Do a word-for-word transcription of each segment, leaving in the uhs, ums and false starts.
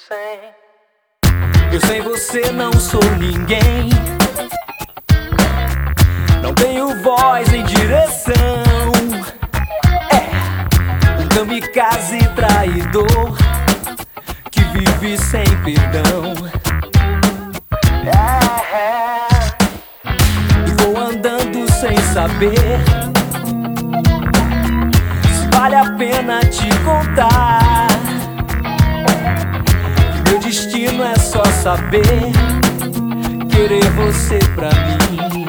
sem. Eu sem você não sou ninguém. Não tenho voz nem direção. É um kamikaze traidor que vive sem perdão. É, e vou andando sem saber se vale a pena te contar. Meu destino é só saber querer você pra mim.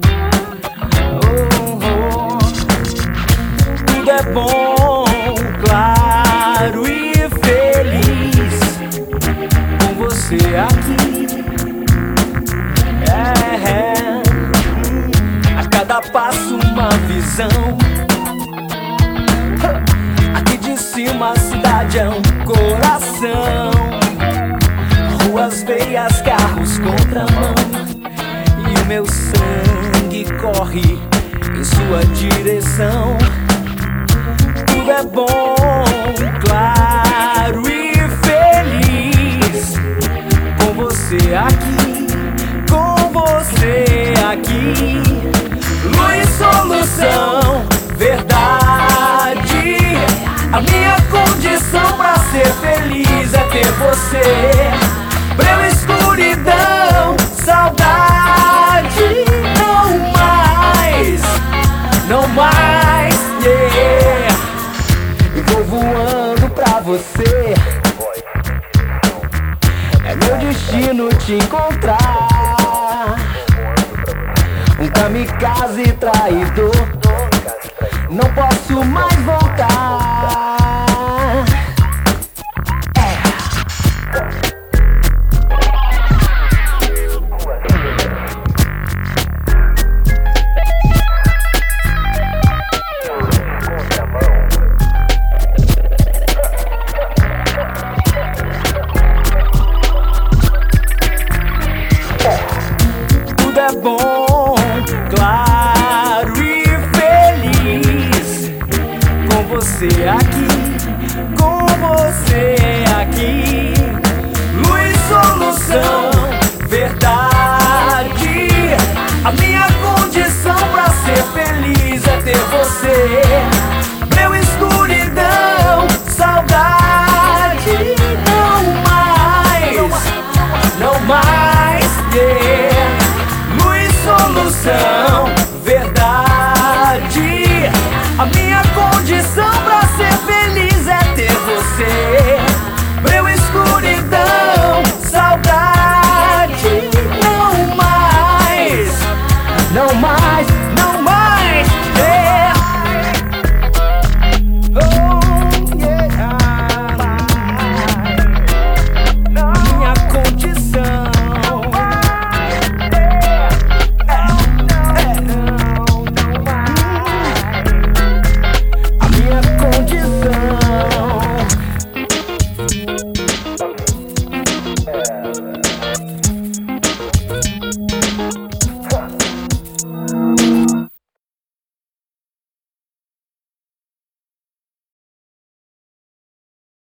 Oh, oh. Tudo é bom, claro e feliz com você aqui. É, é. A cada passo uma visão. Aqui de cima a cidade é um coração. Ruas, veias, carros, contramão. E o meu sangue corre em sua direção. Tudo é bom, claro e feliz com você aqui, com você aqui. Luz, solução, verdade. A minha condição pra ser feliz é ter você. Breu, escuridão, saudade. Não mais, não mais, yeah. Eu vou voando pra você. É meu destino te encontrar. Um kamikaze traidor. Não posso mais voltar.